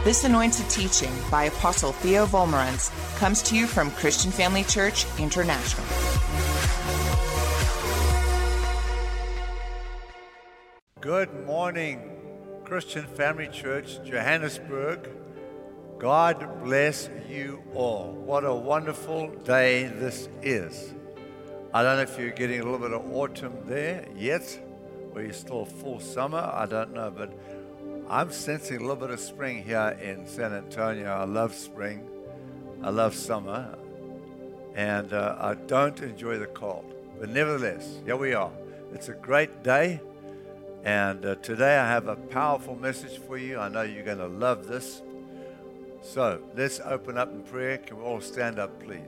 This anointed teaching by Apostle Theo Volmarans comes to you from Christian Family Church International. Good morning, Christian Family Church, Johannesburg. God bless you all. What a wonderful day this is. I don't know if you're getting a little bit of autumn there yet, or you're still full summer. I don't know, but I'm sensing a little bit of spring here in San Antonio. I love spring. I love summer. And I don't enjoy the cold. But nevertheless, here we are. It's a great day. And today I have a powerful message for you. I know you're going to love this. So let's open up in prayer. Can we all stand up, please?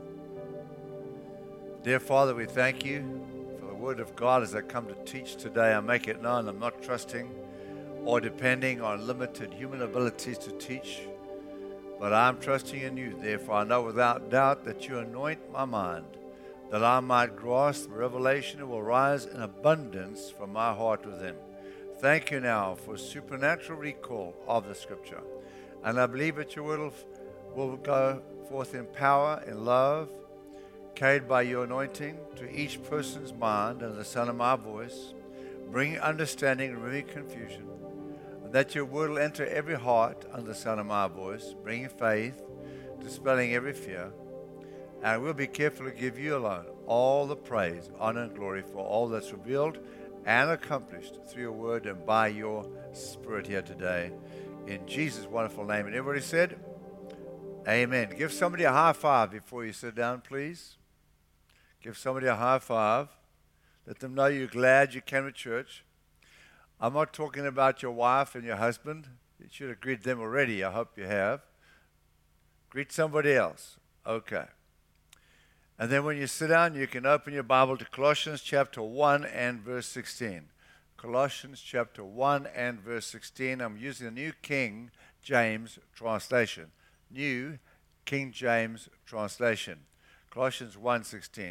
Dear Father, we thank you for the word of God as I come to teach today. I make it known I'm not trusting or depending on limited human abilities to teach, but I'm trusting in you. Therefore, I know without doubt that you anoint my mind, that I might grasp the revelation that will rise in abundance from my heart within. Thank you now for supernatural recall of the Scripture. And I believe that your word will go forth in power, in love, carried by your anointing to each person's mind and the sound of my voice, bringing understanding, removing confusion. And that your word will enter every heart under the sound of my voice, bringing faith, dispelling every fear. And we'll be careful to give you alone all the praise, honor, and glory for all that's revealed and accomplished through your word and by your Spirit here today. In Jesus' wonderful name. And everybody said, amen. Give somebody a high five before you sit down, please. Give somebody a high five. Let them know you're glad you came to church. I'm not talking about your wife and your husband. You should have greeted them already. I hope you have. Greet somebody else. Okay. And then when you sit down, you can open your Bible to Colossians chapter 1 and verse 16. Colossians chapter 1 and verse 16. I'm using the New King James translation. New King James translation. Colossians 1:16.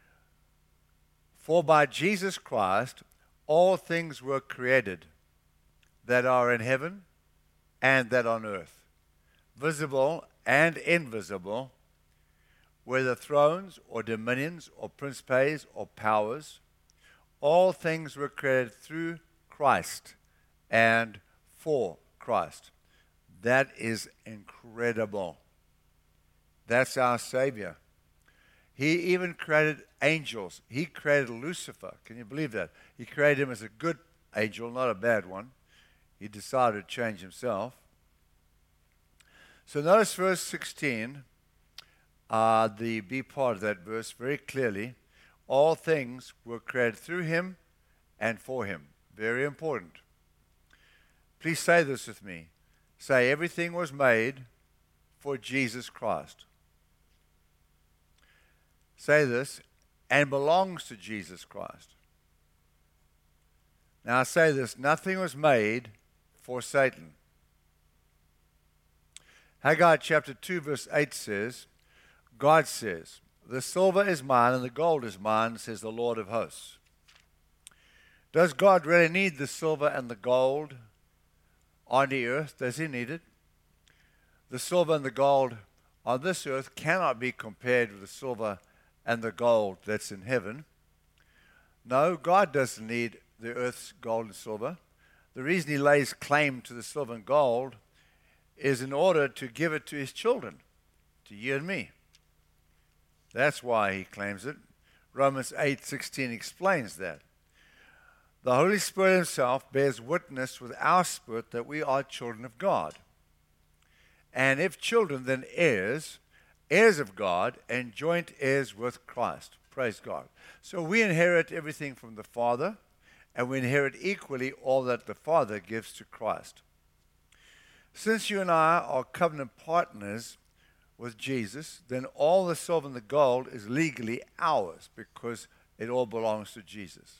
For by Jesus Christ all things were created that are in heaven and that on earth, visible and invisible, whether thrones or dominions or principalities or powers, all things were created through Christ and for Christ. That is incredible. That's our Savior. He even created angels. He created Lucifer. Can you believe that? He created him as a good angel, not a bad one. He decided to change himself. So notice verse 16, the B part of that verse very clearly. All things were created through him and for him. Very important. Please say this with me. Say, everything was made for Jesus Christ. Say this, and belongs to Jesus Christ. Now I say this, nothing was made for Satan. Haggai chapter 2 verse 8 says, God says, the silver is mine and the gold is mine, says the Lord of hosts. Does God really need the silver and the gold on the earth? Does he need it? The silver and the gold on this earth cannot be compared with the silver and the gold that's in heaven. No, God doesn't need the earth's gold and silver. The reason he lays claim to the silver and gold is in order to give it to his children, to you and me. That's why he claims it. Romans 8:16 explains that. The Holy Spirit himself bears witness with our spirit that we are children of God. And if children, then heirs, heirs of God, and joint heirs with Christ. Praise God. So we inherit everything from the Father, and we inherit equally all that the Father gives to Christ. Since you and I are covenant partners with Jesus, then all the silver and the gold is legally ours because it all belongs to Jesus.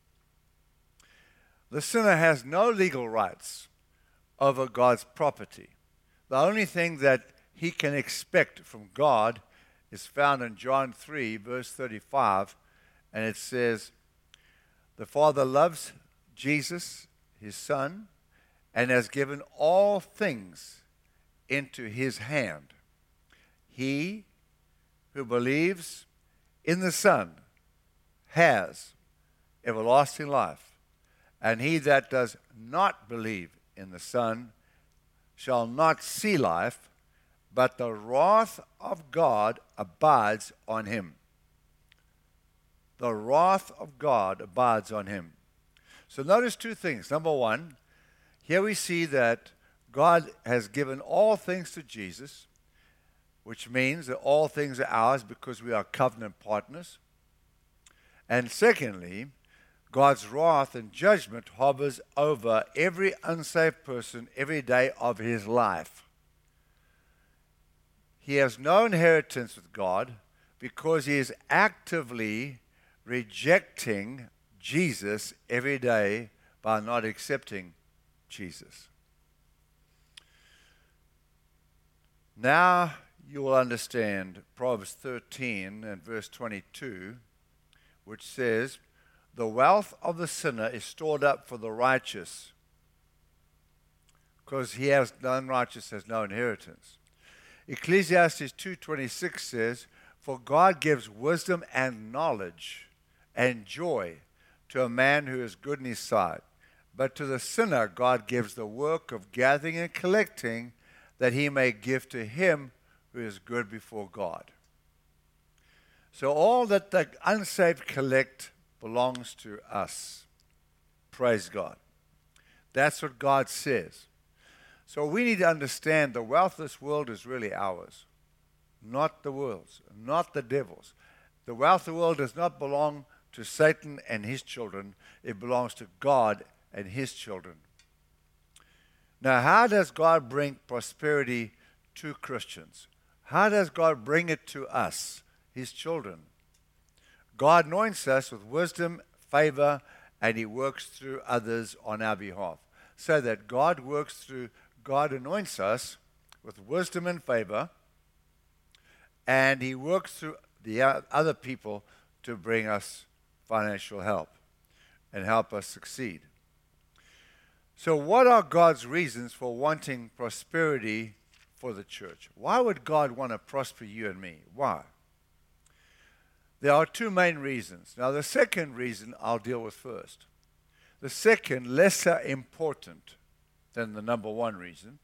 The sinner has no legal rights over God's property. The only thing that he can expect from God is found in John 3, verse 35, and it says, the Father loves Jesus, his Son, and has given all things into his hand. He who believes in the Son has everlasting life, and he that does not believe in the Son shall not see life, but the wrath of God abides on him. The wrath of God abides on him. So notice two things. Number one, here we see that God has given all things to Jesus, which means that all things are ours because we are covenant partners. And secondly, God's wrath and judgment hovers over every unsaved person every day of his life. He has no inheritance with God because he is actively rejecting Jesus every day by not accepting Jesus. Now you will understand Proverbs 13 and verse 22, which says, "The wealth of the sinner is stored up for the righteous, because the unrighteous has no inheritance." Ecclesiastes 2:26 says, "For God gives wisdom and knowledge and joy to a man who is good in his sight. But to the sinner God gives the work of gathering and collecting, that he may give to him who is good before God." So all that the unsaved collect belongs to us. Praise God. That's what God says. So we need to understand the wealth of this world is really ours, not the world's, not the devil's. The wealth of the world does not belong to Satan and his children. It belongs to God and his children. Now, how does God bring prosperity to Christians? How does God bring it to us, his children? God anoints us with wisdom, favor, and he works through others on our behalf. So that God anoints us with wisdom and favor, and he works through the other people to bring us financial help and help us succeed. So what are God's reasons for wanting prosperity for the church? Why would God want to prosper you and me? Why? There are two main reasons. Now, the second reason I'll deal with first. The second, lesser important than the number one reason.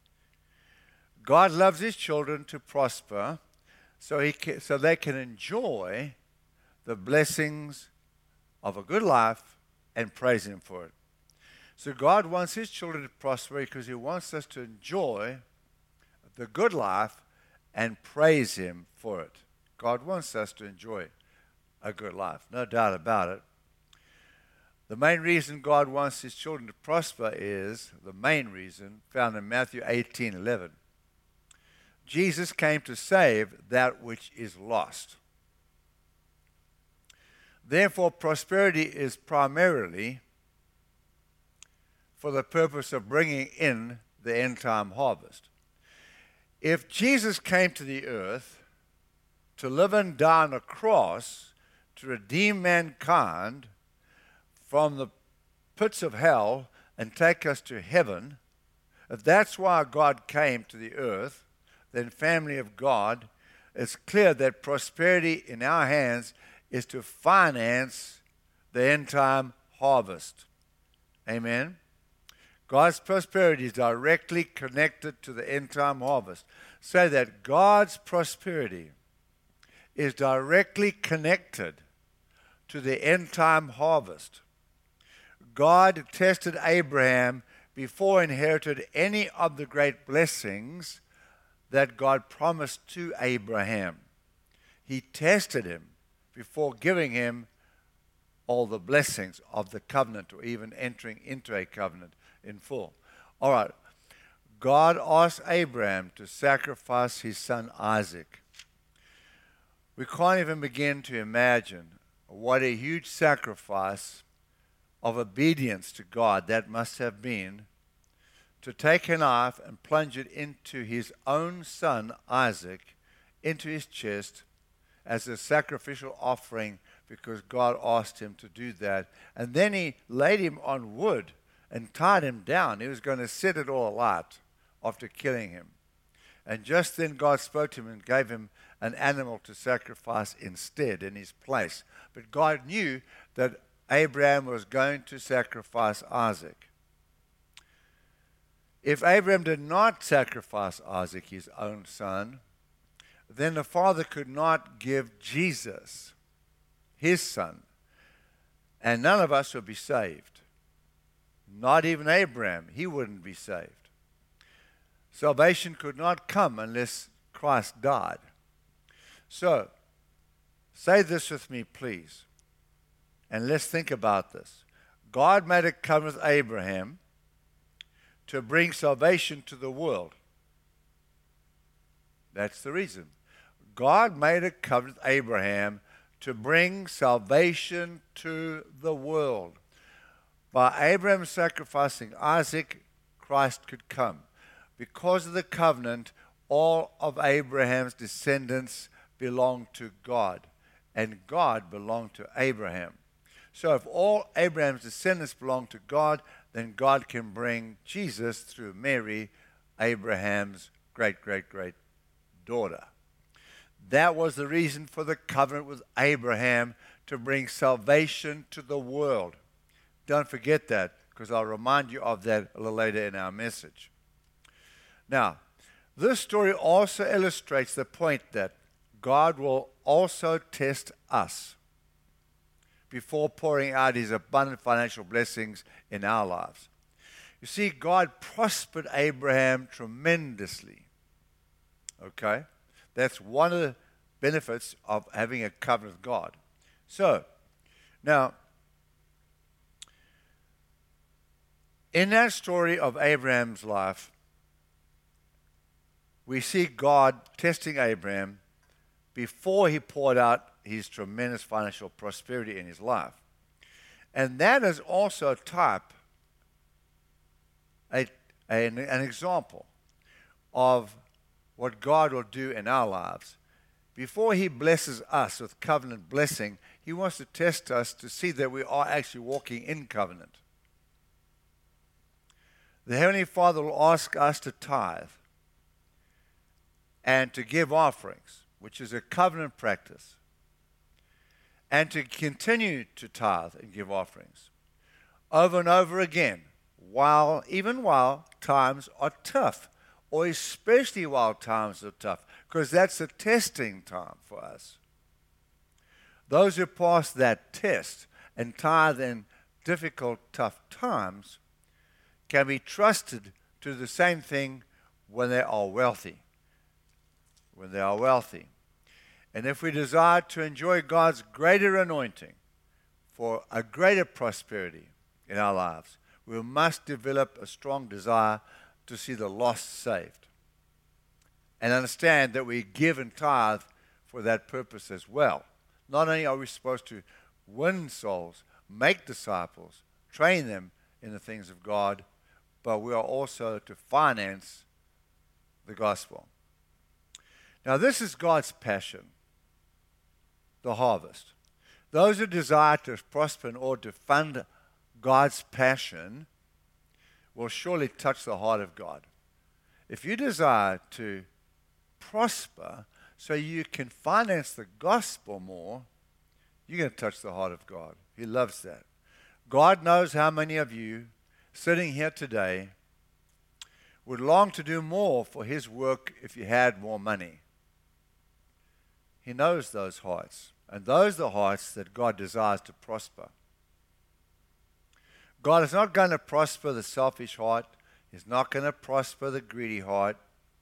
God loves his children to prosper so they can enjoy the blessings of a good life and praise him for it. So God wants his children to prosper because he wants us to enjoy the good life and praise him for it. God wants us to enjoy a good life, no doubt about it. The main reason God wants his children to prosper is the main reason found in Matthew 18:11. Jesus came to save that which is lost. Therefore, prosperity is primarily for the purpose of bringing in the end-time harvest. If Jesus came to the earth to live and die on a cross to redeem mankind from the pits of hell and take us to heaven, if that's why God came to the earth, then family of God, it's clear that prosperity in our hands is to finance the end-time harvest. Amen? God's prosperity is directly connected to the end-time harvest. So that God's prosperity is directly connected to the end-time harvest. God tested Abraham before he inherited any of the great blessings that God promised to Abraham. He tested him before giving him all the blessings of the covenant or even entering into a covenant in full. All right. God asked Abraham to sacrifice his son Isaac. We can't even begin to imagine what a huge sacrifice of obedience to God that must have been to take a knife and plunge it into his own son Isaac, into his chest as a sacrificial offering because God asked him to do that. And then he laid him on wood and tied him down. He was going to set it all alight after killing him. And just then God spoke to him and gave him an animal to sacrifice instead, in his place. But God knew that Abraham was going to sacrifice Isaac. If Abraham did not sacrifice Isaac, his own son, then the Father could not give Jesus, his son, and none of us would be saved. Not even Abraham, he wouldn't be saved. Salvation could not come unless Christ died. So, say this with me, please, and let's think about this. God made a covenant with Abraham to bring salvation to the world. That's the reason. God made a covenant with Abraham to bring salvation to the world. By Abraham sacrificing Isaac, Christ could come. Because of the covenant, all of Abraham's descendants belonged to God, and God belonged to Abraham. So if all Abraham's descendants belong to God, then God can bring Jesus through Mary, Abraham's great-great-great daughter. That was the reason for the covenant with Abraham, to bring salvation to the world. Don't forget that, because I'll remind you of that a little later in our message. Now, this story also illustrates the point that God will also test us before pouring out his abundant financial blessings in our lives. You see, God prospered Abraham tremendously. Okay? That's one of the benefits of having a covenant with God. So, now, in that story of Abraham's life, we see God testing Abraham before he poured out his tremendous financial prosperity in his life. And that is also a type, an example of what God will do in our lives. Before he blesses us with covenant blessing, he wants to test us to see that we are actually walking in covenant. The Heavenly Father will ask us to tithe and to give offerings, which is a covenant practice, and to continue to tithe and give offerings over and over again, even while times are tough, or especially while times are tough, because that's a testing time for us. Those who pass that test and tithe in difficult, tough times can be trusted to do the same thing when they are wealthy. When they are wealthy. And if we desire to enjoy God's greater anointing for a greater prosperity in our lives, we must develop a strong desire to see the lost saved. And understand that we give and tithe for that purpose as well. Not only are we supposed to win souls, make disciples, train them in the things of God, but we are also to finance the gospel. Now, this is God's passion, the harvest. Those who desire to prosper in order to fund God's passion will surely touch the heart of God. If you desire to prosper so you can finance the gospel more, you're going to touch the heart of God. He loves that. God knows how many of you sitting here today would long to do more for his work if you had more money. He knows those hearts, and those are the hearts that God desires to prosper. God is not going to prosper the selfish heart. He's not going to prosper the greedy heart.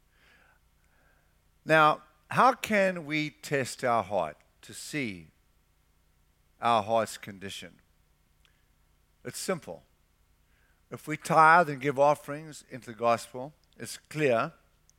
Now, how can we test our heart to see our heart's condition? It's simple. If we tithe and give offerings into the gospel, it's clear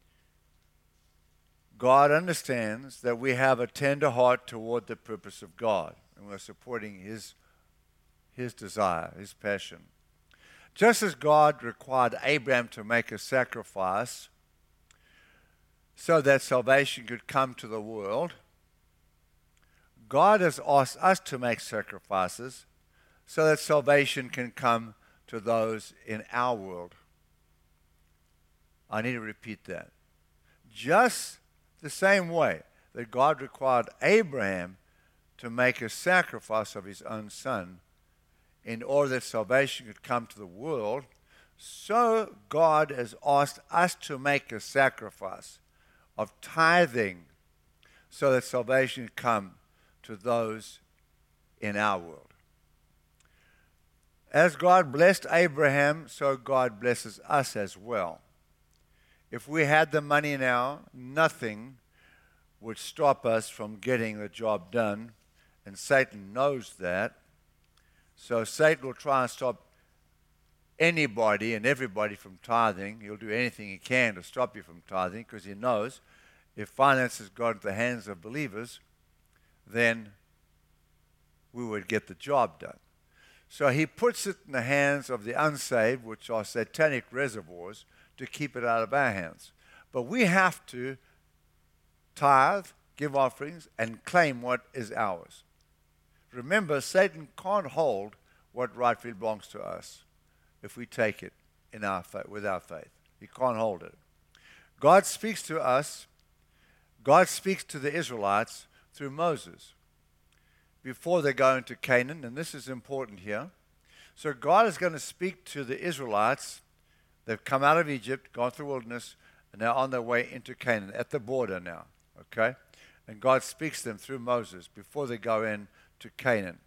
God understands that we have a tender heart toward the purpose of God, and we're supporting his desire, his passion. Just as God required Abraham to make a sacrifice so that salvation could come to the world, God has asked us to make sacrifices so that salvation can come to those in our world. I need to repeat that. just the same way that God required Abraham to make a sacrifice of his own son in order that salvation could come to the world, so God has asked us to make a sacrifice of tithing so that salvation can come to those in our world. As God blessed Abraham, so God blesses us as well. If we had the money now, nothing would stop us from getting the job done, and Satan knows that. So Satan will try and stop anybody and everybody from tithing. He'll do anything he can to stop you from tithing, because he knows if finances got into the hands of believers, then we would get the job done. So he puts it in the hands of the unsaved, which are satanic reservoirs, to keep it out of our hands. But we have to tithe, give offerings, and claim what is ours. Remember, Satan can't hold what rightfully belongs to us if we take it in our faith, with our faith. He can't hold it. God speaks to us. God speaks to the Israelites through Moses before they go into Canaan, and this is important here. So God is going to speak to the Israelites. They've come out of Egypt, gone through the wilderness, and they're on their way into Canaan, at the border now, okay? And God speaks to them through Moses before they go in to Canaan.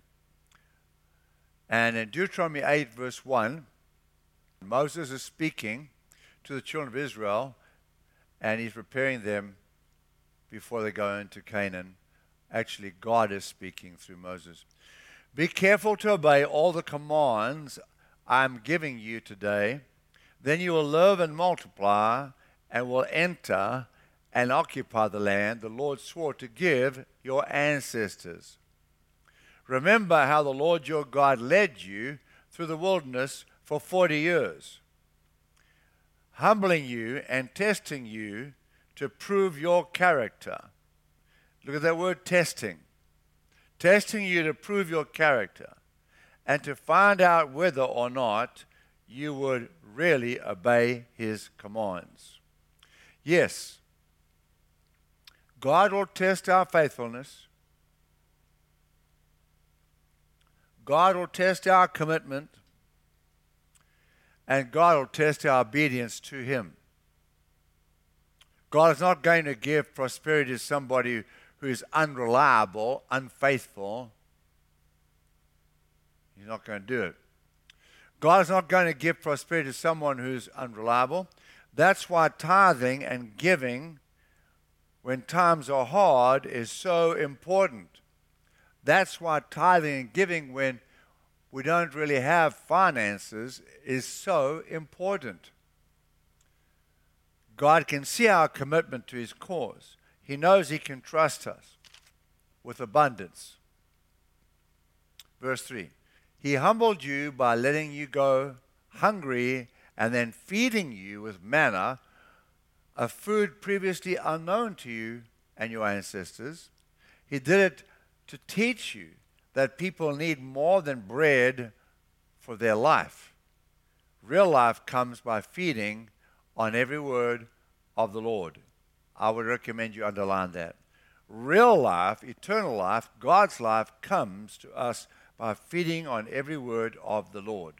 And in Deuteronomy 8, verse 1, Moses is speaking to the children of Israel, and he's preparing them before they go into Canaan. Actually, God is speaking through Moses. Be careful to obey all the commands I'm giving you today. Then you will live and multiply and will enter and occupy the land the Lord swore to give your ancestors. Remember how the Lord your God led you through the wilderness for 40 years, humbling you and testing you to prove your character. Look at that word, testing. Testing you to prove your character and to find out whether or not you would really obey his commands. Yes, God will test our faithfulness. God will test our commitment. And God will test our obedience to him. God is not going to give prosperity to somebody who is unreliable, unfaithful. He's not going to do it. God is not going to give prosperity to someone who's unreliable. That's why tithing and giving, when times are hard, is so important. That's why tithing and giving, when we don't really have finances, is so important. God can see our commitment to his cause. He knows he can trust us with abundance. Verse 3. He humbled you by letting you go hungry and then feeding you with manna, a food previously unknown to you and your ancestors. He did it to teach you that people need more than bread for their life. Real life comes by feeding on every word of the Lord. I would recommend you underline that. Real life, eternal life, God's life comes to us by feeding on every word of the Lord.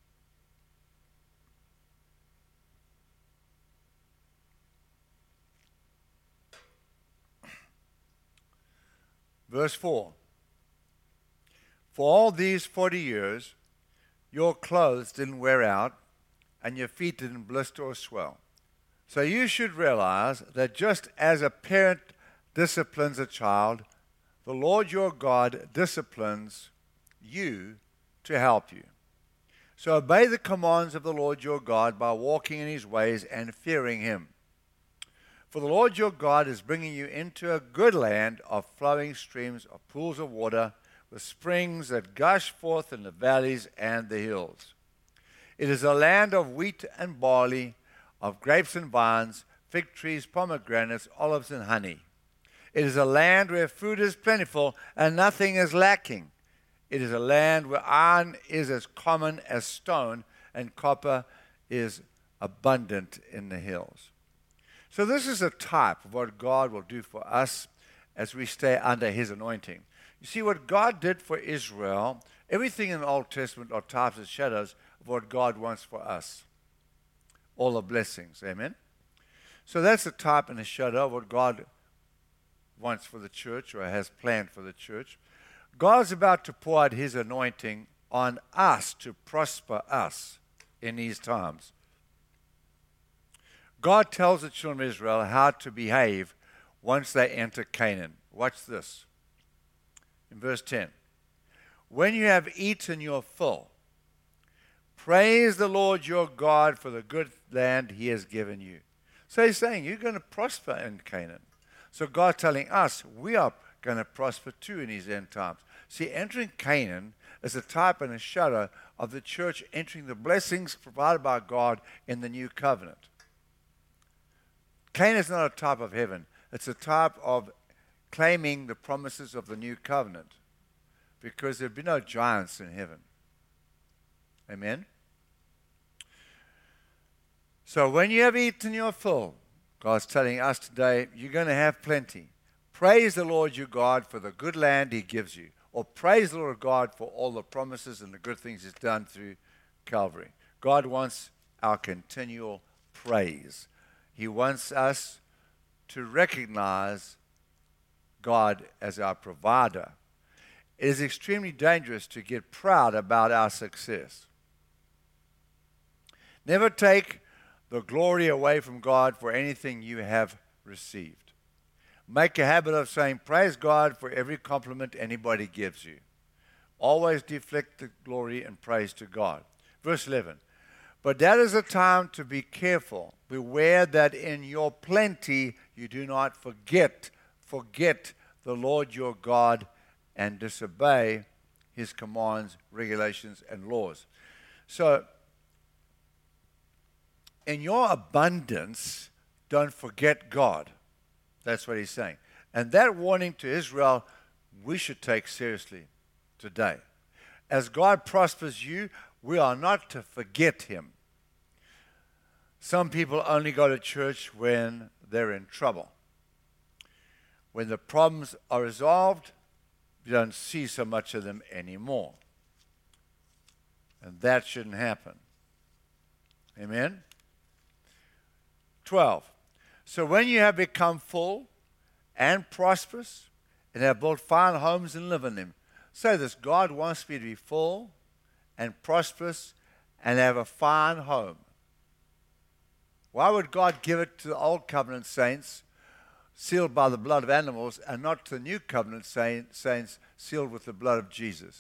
Verse 4. For all these 40 years, your clothes didn't wear out, and your feet didn't blister or swell. So you should realize that just as a parent disciplines a child, the Lord your God disciplines you to help you. So obey the commands of the Lord your God by walking in his ways and fearing him. For the Lord your God is bringing you into a good land of flowing streams, of pools of water, with springs that gush forth in the valleys and the hills. It is a land of wheat and barley, of grapes and vines, fig trees, pomegranates, olives, and honey. It is a land where food is plentiful and nothing is lacking. It is a land where iron is as common as stone, and copper is abundant in the hills. So this is a type of what God will do for us as we stay under his anointing. You see, what God did for Israel, everything in the Old Testament are types and shadows of what God wants for us. All the blessings. Amen? So that's a type and a shadow of what God wants for the church or has planned for the church. God's about to pour out his anointing on us to prosper us in these times. God tells the children of Israel how to behave once they enter Canaan. Watch this. In verse 10. When you have eaten your fill, praise the Lord your God for the good land he has given you. So he's saying you're going to prosper in Canaan. So God's telling us we are going to prosper too in these end times. See, entering Canaan is a type and a shadow of the church entering the blessings provided by God in the new covenant. Canaan is not a type of heaven. It's a type of claiming the promises of the new covenant, because there'll be no giants in heaven. Amen? So when you have eaten your fill, God's telling us today, you're going to have plenty. Praise the Lord your God for the good land he gives you. Or praise the Lord God for all the promises and the good things he's done through Calvary. God wants our continual praise. He wants us to recognize God as our provider. It is extremely dangerous to get proud about our success. Never take the glory away from God for anything you have received. Make a habit of saying, praise God for every compliment anybody gives you. Always deflect the glory and praise to God. Verse 11. But that is a time to be careful. Beware that in your plenty you do not forget the Lord your God and disobey his commands, regulations, and laws. So, in your abundance, don't forget God. That's what he's saying. And that warning to Israel, we should take seriously today. As God prospers you, we are not to forget him. Some people only go to church when they're in trouble. When the problems are resolved, you don't see so much of them anymore. And that shouldn't happen. Amen? 12. So when you have become full and prosperous and have built fine homes and live in them. Say this, God wants me to be full and prosperous and have a fine home. Why would God give it to the old covenant saints sealed by the blood of animals and not to the new covenant saints sealed with the blood of Jesus?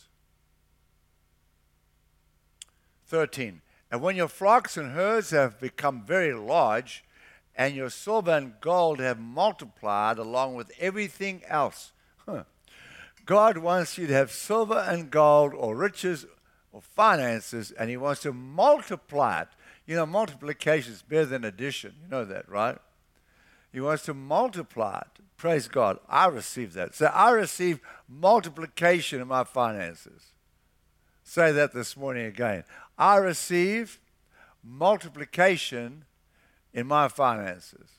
13. And when your flocks and herds have become very large, and your silver and gold have multiplied along with everything else. God wants you to have silver and gold or riches or finances, and he wants to multiply it. You know, multiplication is better than addition. You know that, right? He wants to multiply it. Praise God. I receive that. So I receive multiplication in my finances. Say that this morning again. I receive multiplication in my finances.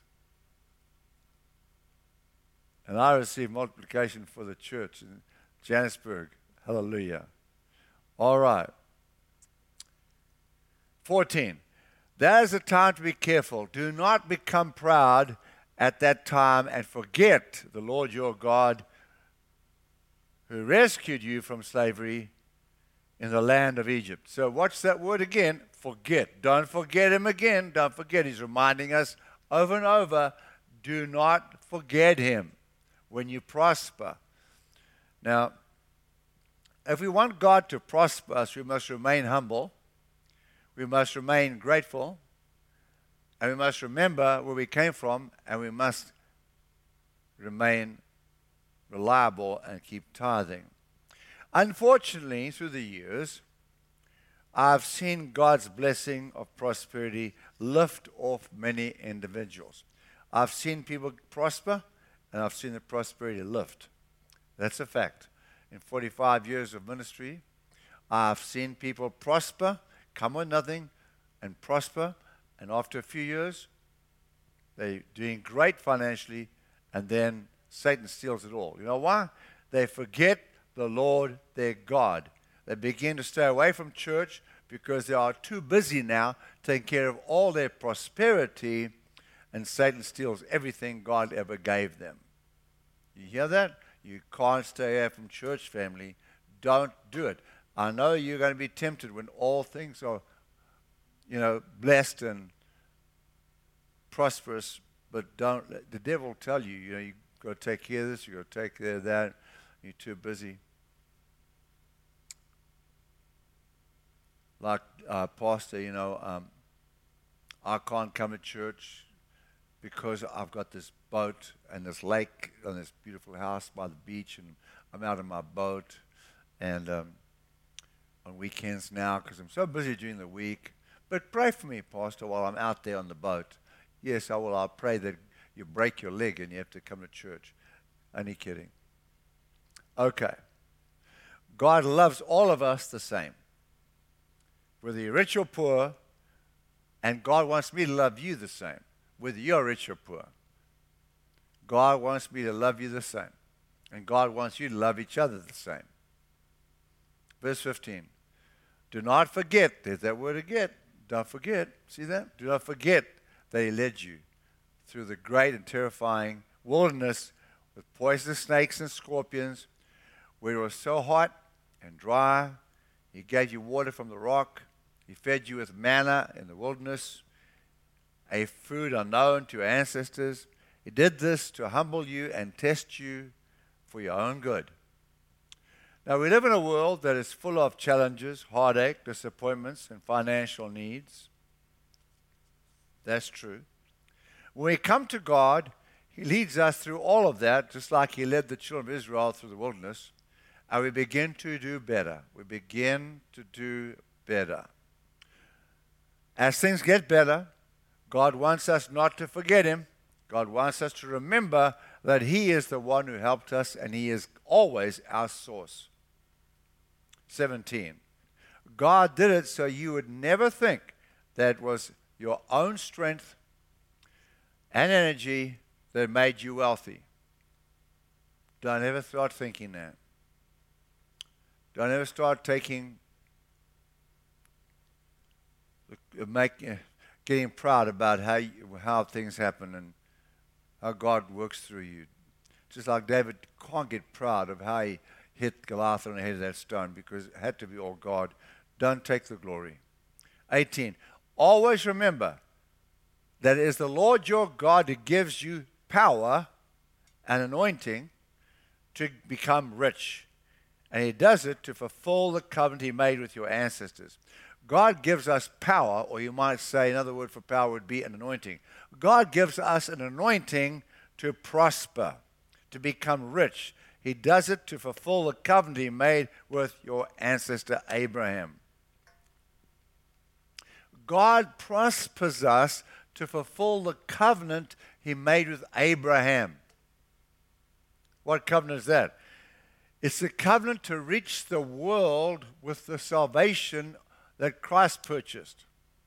And I receive multiplication for the church in Johannesburg. Hallelujah. All right. 14. That is a time to be careful. Do not become proud at that time and forget the Lord your God who rescued you from slavery in the land of Egypt. So watch that word again. Forget. Don't forget him again. Don't forget. He's reminding us over and over, do not forget him when you prosper. Now, if we want God to prosper us, we must remain humble. We must remain grateful. And we must remember where we came from. And we must remain reliable and keep tithing. Unfortunately, through the years, I've seen God's blessing of prosperity lift off many individuals. I've seen people prosper, and I've seen the prosperity lift. That's a fact. In 45 years of ministry, I've seen people prosper, come with nothing, and prosper, and after a few years, They're doing great financially, and then Satan steals it all. You know why? They forget the Lord their God. They begin to stay away from church because they are too busy now taking care of all their prosperity, and Satan steals everything God ever gave them. You hear that? You can't stay away from church, family. Don't do it. I know you're going to be tempted when all things are, blessed and prosperous, but don't let the devil tell you, you got to take care of this, you got to take care of that, you're too busy. Like pastor, I can't come to church because I've got this boat and this lake and this beautiful house by the beach, and I'm out in my boat, and on weekends now because I'm so busy during the week. But pray for me, pastor, while I'm out there on the boat. Yes, I will. I'll pray that you break your leg and you have to come to church. Only kidding. Okay. God loves all of us the same, whether you're rich or poor, and God wants me to love you the same, whether you're rich or poor. God wants me to love you the same, and God wants you to love each other the same. Verse 15. Do not forget, there's that word again. Don't forget. See that? Do not forget that he led you through the great and terrifying wilderness with poisonous snakes and scorpions, where it was so hot and dry. He gave you water from the rock. He fed you with manna in the wilderness, a food unknown to your ancestors. He did this to humble you and test you for your own good. Now, we live in a world that is full of challenges, heartache, disappointments, and financial needs. That's true. When we come to God, he leads us through all of that, just like he led the children of Israel through the wilderness, and we begin to do better. We begin to do better. As things get better, God wants us not to forget him. God wants us to remember that he is the one who helped us, and he is always our source. 17. God did it so you would never think that it was your own strength and energy that made you wealthy. Don't ever start thinking that. Don't ever start getting proud about how things happen and how God works through you. Just like David can't get proud of how he hit Goliath on the head of that stone because it had to be all God. Don't take the glory. 18. Always remember that it is the Lord your God who gives you power and anointing to become rich. And he does it to fulfill the covenant he made with your ancestors. God gives us power, or you might say another word for power would be an anointing. God gives us an anointing to prosper, to become rich. He does it to fulfill the covenant he made with your ancestor Abraham. God prospers us to fulfill the covenant he made with Abraham. What covenant is that? It's the covenant to reach the world with the salvation that Christ purchased.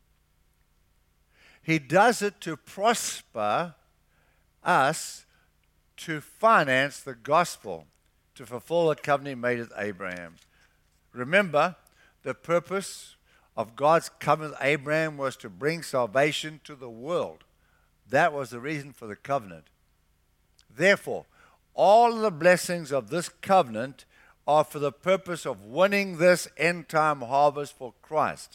He does it to prosper us to finance the gospel, to fulfill the covenant he made with Abraham. Remember, the purpose of God's covenant with Abraham was to bring salvation to the world. That was the reason for the covenant. Therefore, all of the blessings of this covenant are for the purpose of winning this end-time harvest for Christ.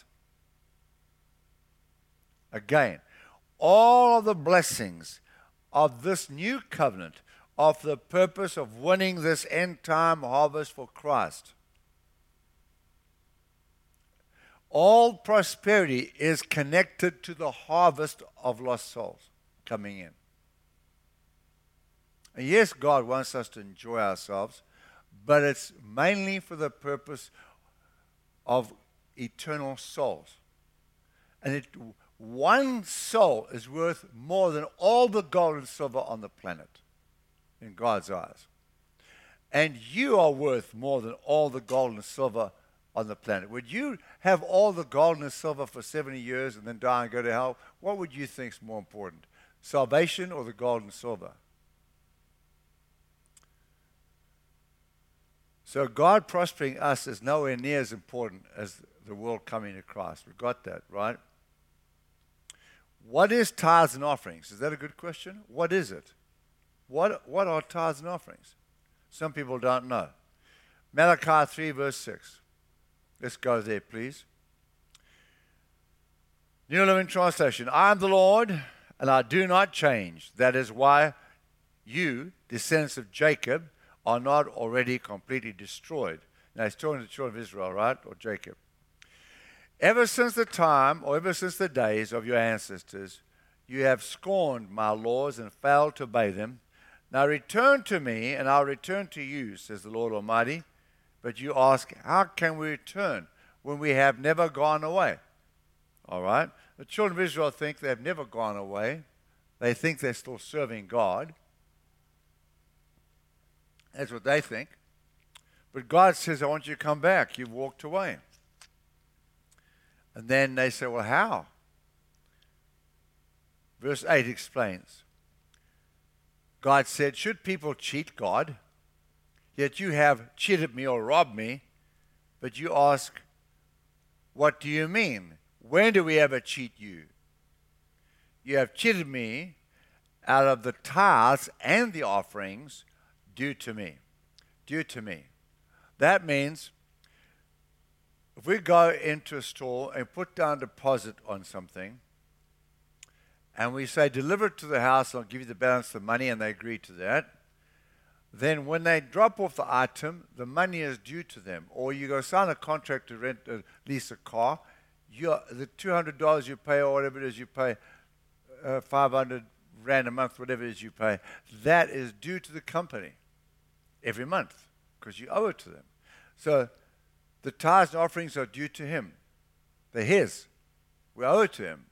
Again, all of the blessings of this new covenant are for the purpose of winning this end-time harvest for Christ. All prosperity is connected to the harvest of lost souls coming in. And yes, God wants us to enjoy ourselves, but it's mainly for the purpose of eternal souls. And one soul is worth more than all the gold and silver on the planet in God's eyes. And you are worth more than all the gold and silver on the planet. Would you have all the gold and silver for 70 years and then die and go to hell? What would you think is more important? Salvation or the gold and silver? So God prospering us is nowhere near as important as the world coming to Christ. We've got that, right? What is tithes and offerings? Is that a good question? What is it? What are tithes and offerings? Some people don't know. Malachi 3 verse 6. Let's go there, please. New Living Translation. I am the Lord, and I do not change. That is why you, descendants of Jacob, are not already completely destroyed. Now he's talking to the children of Israel, right? Or Jacob. Ever since the time, or ever since the days of your ancestors, you have scorned my laws and failed to obey them. Now return to me, and I'll return to you, says the Lord Almighty. But you ask, how can we return when we have never gone away? All right? The children of Israel think they've never gone away. They think they're still serving God. That's what they think. But God says, I want you to come back. You've walked away. And then they say, well, how? Verse 8 explains. God said, should people cheat God? Yet you have cheated me or robbed me. But you ask, what do you mean? When do we ever cheat you? You have cheated me out of the tithes and the offerings due to me. Due to me. That means if we go into a store and put down a deposit on something, and we say, deliver it to the house, I'll give you the balance of the money, and they agree to that, then when they drop off the item, the money is due to them. Or you go sign a contract to lease a car, the $200 you pay, or whatever it is you pay, 500 Rand a month, whatever it is you pay, that is due to the company every month because you owe it to them. So the tithes and offerings are due to him. They're his. We owe it to him.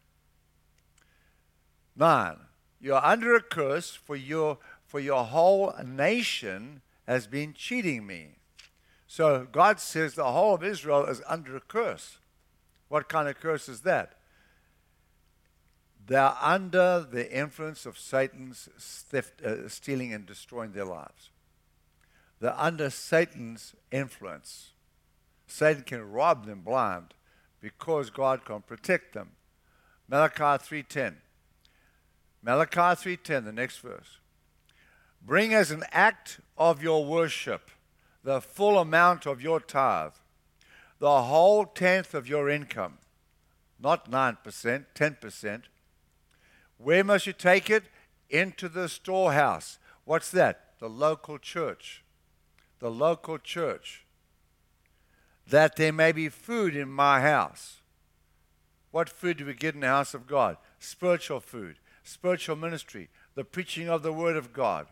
9. You are under a curse for your whole nation has been cheating me. So God says the whole of Israel is under a curse. What kind of curse is that? They're under the influence of Satan's stealing and destroying their lives. They're under Satan's influence. Satan can rob them blind because God can protect them. Malachi 3:10. Malachi 3:10, the next verse. Bring as an act of your worship the full amount of your tithe, the whole tenth of your income, not 9%, 10%. Where must you take it? Into the storehouse. What's that? The local church. The local church. That there may be food in my house. What food do we get in the house of God? Spiritual food, spiritual ministry, the preaching of the Word of God.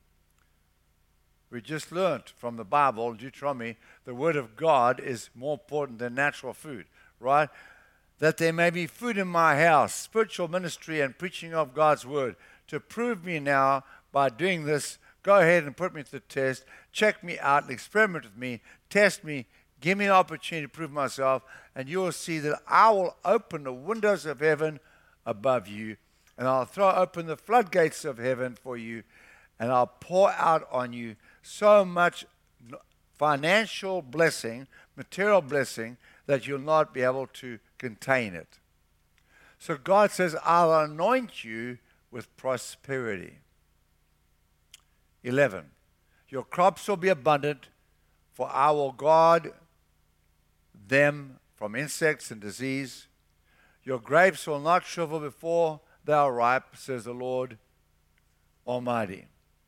We just learned from the Bible, Deuteronomy, the Word of God is more important than natural food, right? That there may be food in my house, spiritual ministry and preaching of God's Word. To prove me now by doing this, go ahead and put me to the test, check me out and experiment with me, test me, give me an opportunity to prove myself, and you will see that I will open the windows of heaven above you, and I'll throw open the floodgates of heaven for you, and I'll pour out on you so much financial blessing, material blessing, that you'll not be able to contain it. So God says, I'll anoint you with prosperity. 11. Your crops will be abundant, for I will guard them from insects and disease. Your grapes will not shrivel before they are ripe, says the Lord Almighty.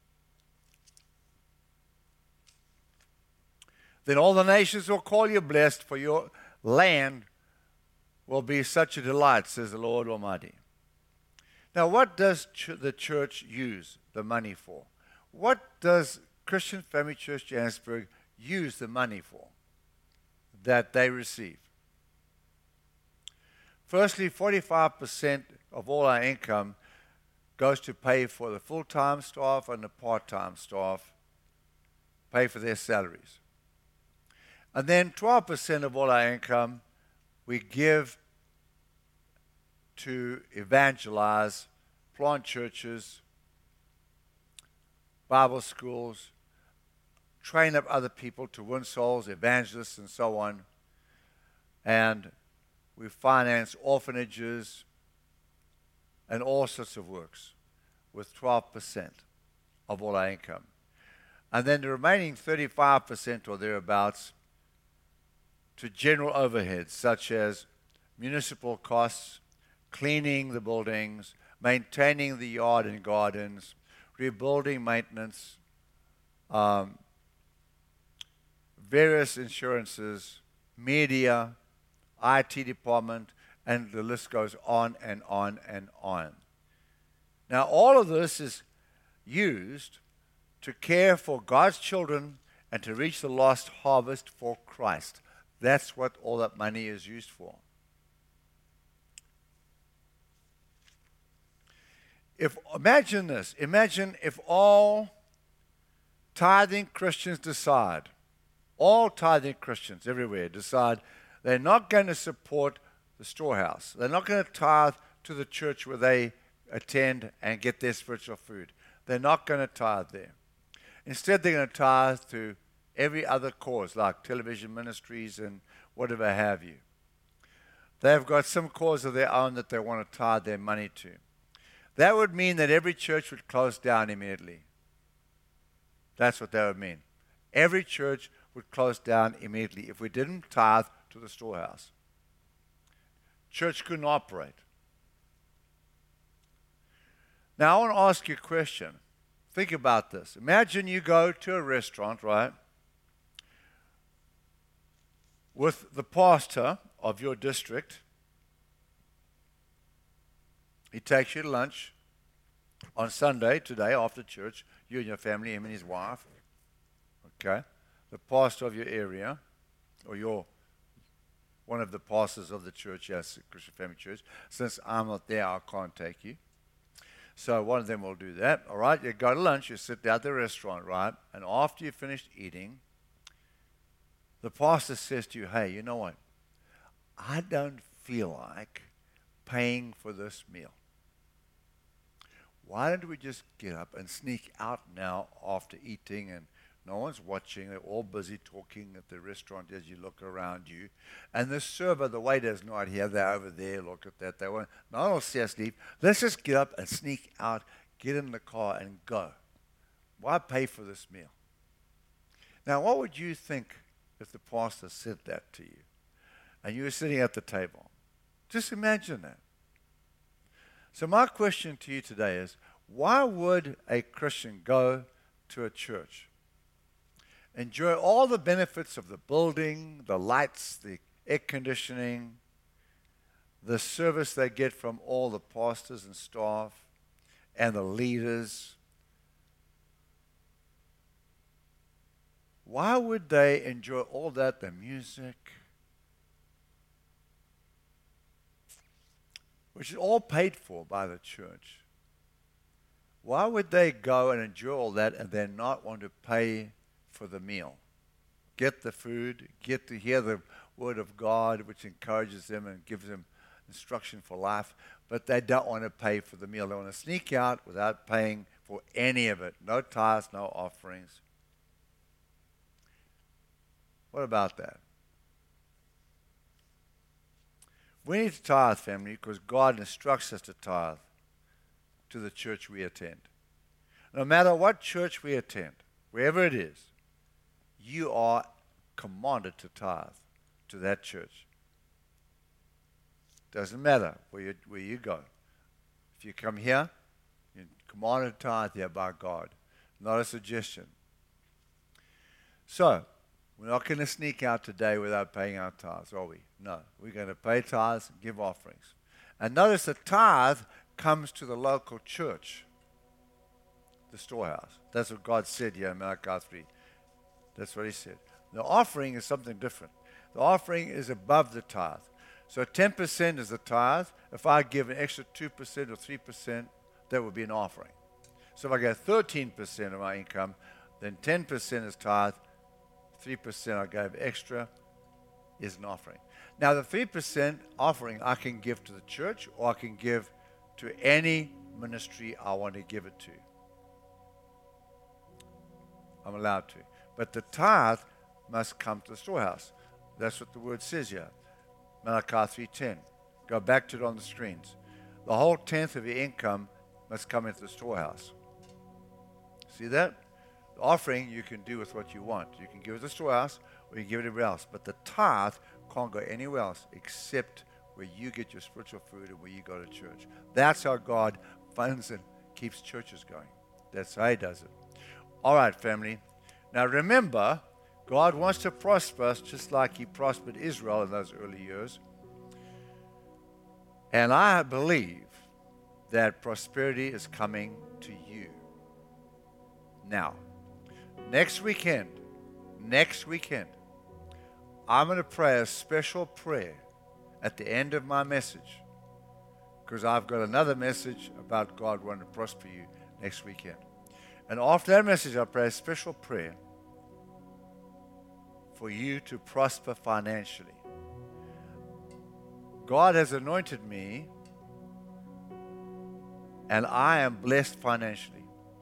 Then all the nations will call you blessed, for your land will be such a delight, says the Lord Almighty. Now, what does the church use the money for? What does Christian Family Church Johannesburg use the money for that they receive? Firstly, 45% of all our income goes to pay for the full-time staff and the part-time staff, pay for their salaries. And then 12% of all our income we give to evangelize plant churches, Bible schools, train up other people to win souls, evangelists, and so on. And we finance orphanages and all sorts of works with 12% of all our income. And then the remaining 35% or thereabouts to general overheads such as municipal costs, cleaning the buildings, maintaining the yard and gardens, rebuilding maintenance, various insurances, media, IT department, and the list goes on and on and on. Now, all of this is used to care for God's children and to reach the lost harvest for Christ. That's what all that money is used for. Imagine this. Imagine if all tithing Christians decide, all tithing Christians everywhere decide they're not going to support the storehouse. They're not going to tithe to the church where they attend and get their spiritual food. They're not going to tithe there. Instead, they're going to tithe to every other cause, like television ministries and whatever have you. They've got some cause of their own that they want to tithe their money to. That would mean that every church would close down immediately. That's what that would mean. Every church would close down immediately if we didn't tithe to the storehouse. Church couldn't operate. Now, I want to ask you a question. Think about this. Imagine you go to a restaurant, right, with the pastor of your district. He takes you to lunch on Sunday, today, after church, you and your family, him and his wife. Okay? The pastor of your area, or one of the pastors of the church, yes, Christian Family Church. Since I'm not there, I can't take you. So one of them will do that. All right, you go to lunch, you sit down at the restaurant, right? And after you've finished eating, the pastor says to you, hey, you know what? I don't feel like paying for this meal. Why don't we just get up and sneak out now after eating, and no one's watching, they're all busy talking at the restaurant as you look around you. And the server, the waiter's not here, they're over there, look at that. They won't, no one will see us leave. Let's just get up and sneak out, get in the car and go. Why pay for this meal? Now, what would you think if the pastor said that to you and you were sitting at the table? Just imagine that. So my question to you today is, why would a Christian go to a church, enjoy all the benefits of the building, the lights, the air conditioning, the service they get from all the pastors and staff and the leaders? Why would they enjoy all that, the music, which is all paid for by the church? Why would they go and enjoy all that and then not want to pay for the meal? Get the food, get to hear the word of God, which encourages them and gives them instruction for life, but they don't want to pay for the meal. They want to sneak out without paying for any of it. No tithes, no offerings. What about that? We need to tithe, family, because God instructs us to tithe to the church we attend. No matter what church we attend, wherever it is, you are commanded to tithe to that church. Doesn't matter where you go. If you come here, you're commanded to tithe here by God. Not a suggestion. So, we're not going to sneak out today without paying our tithes, are we? No. We're going to pay tithes and give offerings. And notice the tithe comes to the local church, the storehouse. That's what God said here in Malachi 3. That's what he said. The offering is something different. The offering is above the tithe. So 10% is the tithe. If I give an extra 2% or 3%, that would be an offering. So if I get 13% of my income, then 10% is tithe. 3% I gave extra is an offering. Now the 3% offering I can give to the church, or I can give to any ministry I want to give it to. I'm allowed to. But the tithe must come to the storehouse. That's what the word says here. Malachi 3:10. Go back to it on the screens. The whole tenth of your income must come into the storehouse. See that? The offering you can do with what you want. You can give it to the storehouse or you can give it everywhere else. But the tithe can't go anywhere else except where you get your spiritual food and where you go to church. That's how God funds and keeps churches going. That's how He does it. All right, family. Now remember, God wants to prosper us just like He prospered Israel in those early years. And I believe that prosperity is coming to you. Now, next weekend, I'm going to pray a special prayer at the end of my message, because I've got another message about God wanting to prosper you next weekend. And after that message, I'll pray a special prayer for you to prosper financially. God has anointed me, and I am blessed financially.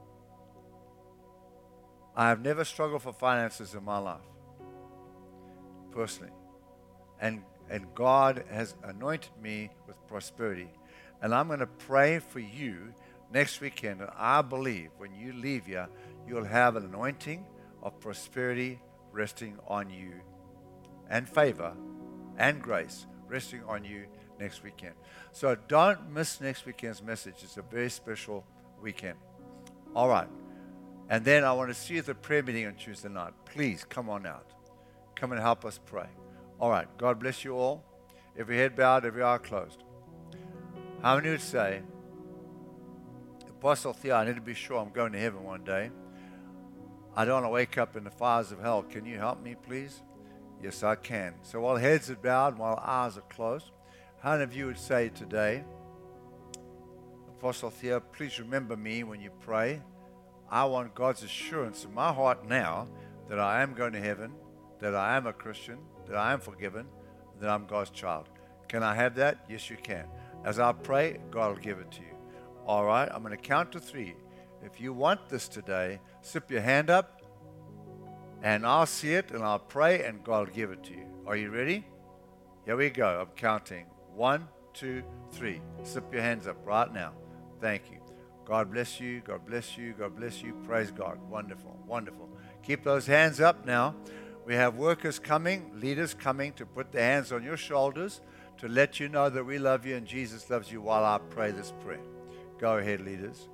I have never struggled for finances in my life, personally. And God has anointed me with prosperity. And I'm going to pray for you next weekend. And I believe when you leave here, you'll have an anointing of prosperity resting on you, and favor and grace resting on you next weekend. So don't miss next weekend's message. It's a very special weekend. All right. And then I want to see you at the prayer meeting on Tuesday night. Please come on out. Come and help us pray. All right. God bless you all. Every head bowed, every eye closed. How many would say, Apostle Theo, I need to be sure I'm going to heaven one day. I don't want to wake up in the fires of hell. Can you help me, please? Yes, I can. So while heads are bowed, while eyes are closed, how many of you would say today, Apostle Theo, please remember me when you pray. I want God's assurance in my heart now that I am going to heaven, that I am a Christian, that I am forgiven, that I'm God's child. Can I have that? Yes, you can. As I pray, God will give it to you. All right, I'm going to count to 3. If you want this today, slip your hand up, and I'll see it, and I'll pray, and God will give it to you. Are you ready? Here we go. I'm counting. 1, 2, 3. Slip your hands up right now. Thank you. God bless you. God bless you. God bless you. Praise God. Wonderful. Wonderful. Keep those hands up now. We have workers coming, leaders coming to put their hands on your shoulders to let you know that we love you and Jesus loves you while I pray this prayer. Go ahead, leaders.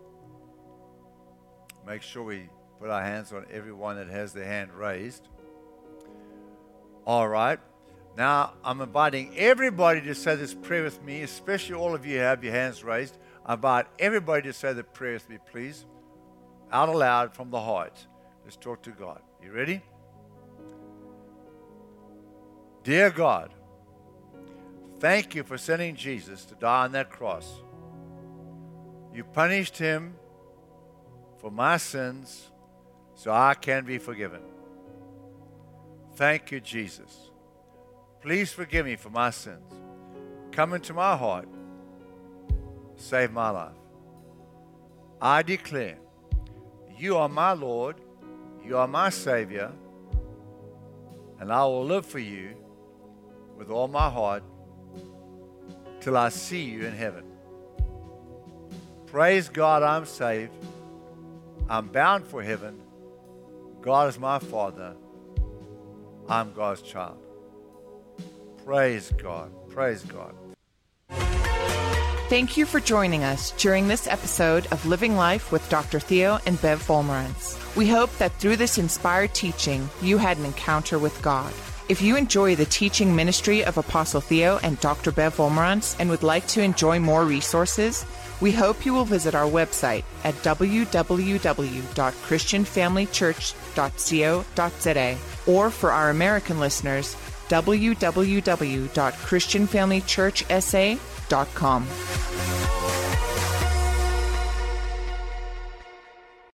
Make sure we put our hands on everyone that has their hand raised. All right. Now, I'm inviting everybody to say this prayer with me, especially all of you who have your hands raised. I invite everybody to say the prayer with me, please, out aloud from the heart. Let's talk to God. You ready? Dear God, thank you for sending Jesus to die on that cross. You punished him for my sins so I can be forgiven. Thank you, Jesus. Please forgive me for my sins. Come into my heart. Save my life. I declare you are my Lord, you are my Savior, and I will live for you with all my heart till I see you in heaven. Praise God, I'm saved. I'm bound for heaven. God is my Father. I'm God's child. Praise God. Praise God. Thank you for joining us during this episode of Living Life with Dr. Theo and Bev Vollmerans. We hope that through this inspired teaching, you had an encounter with God. If you enjoy the teaching ministry of Apostle Theo and Dr. Bev Vollmerans and would like to enjoy more resources, we hope you will visit our website at www.christianfamilychurch.co.za, or for our American listeners, www.christianfamilychurchsa.com.